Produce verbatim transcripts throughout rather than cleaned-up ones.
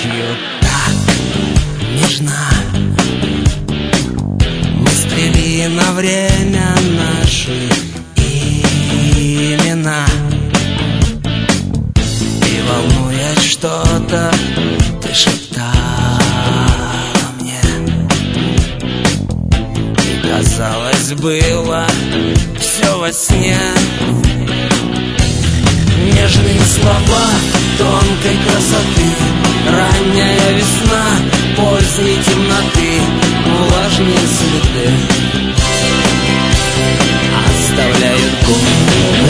ночью так нежна. Мы сплели на время наши имена, и волнуясь что-то, ты шептала мне, и казалось, было все во сне. Нежные слова тонкой красоты, ранняя весна поздней темноты, влажные следы оставляют губы.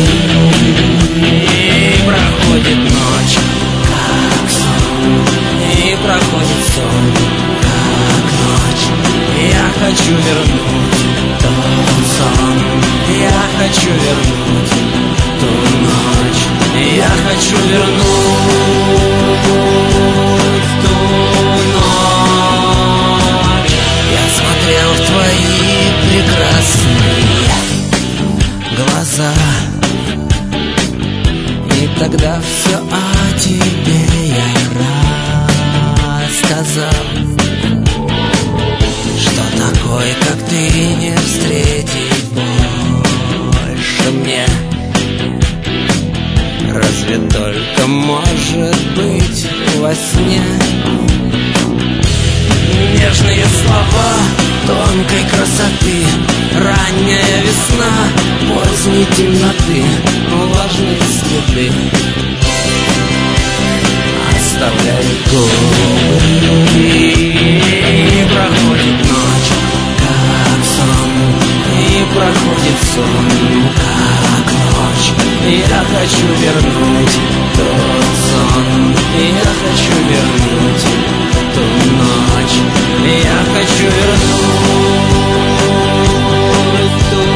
И проходит ночь, как сон, и проходит сон, как ночь. Я хочу вернуть тот сон, я хочу вернуть ту ночь. Я хочу вернуть ту ночь. Я смотрел в твои прекрасные глаза, и тогда все о тебе я рассказал. Что такой, как ты, не встретить больше мне. Разве только может быть во сне. Нежные слова тонкой красоты, ранняя весна поздней темноты, влажные следы оставляют губы. И проходит ночь, как сон, и проходит сон, как ночь. Я хочу вернуть тот сон, я хочу вернуть ту ночь. Я хочу вернуть ту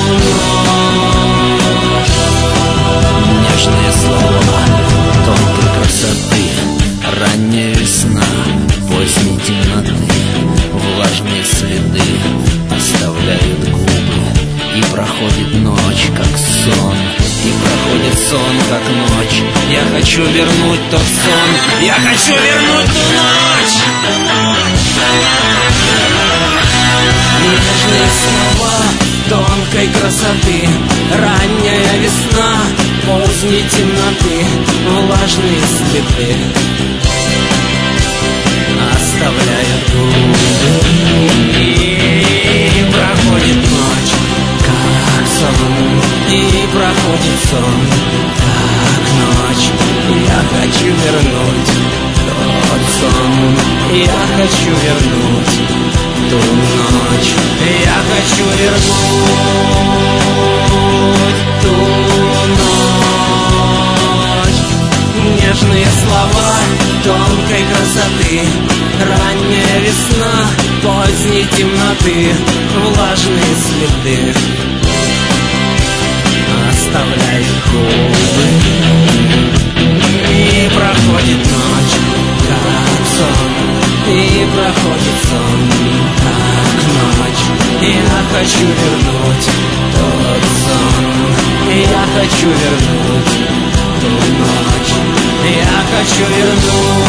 ночь. Нежные слова тонкой красоты, ранняя весна поздней темноты, влажные следы оставляют губы. И проходит ночь, как сон, и проходит сон, как ночь. Я хочу вернуть тот сон, я хочу вернуть ту ночь. Нежные слова тонкой красоты, ранняя весна поздней темноты, влажные следы оставляют губы. И проходит ночь, как сон, и проходит сон, как ночь. Я хочу вернуть тот сон, я хочу вернуть ту ночь. Я хочу вернуть ту ночь. Нежные слова тонкой красоты, ранняя весна поздней темноты, влажные следы оставляют губы. И проходит ночь, как сон, и проходит сон, как ночь. Я хочу вернуть тот сон, я хочу вернуть ту ночь. Я хочу вернуть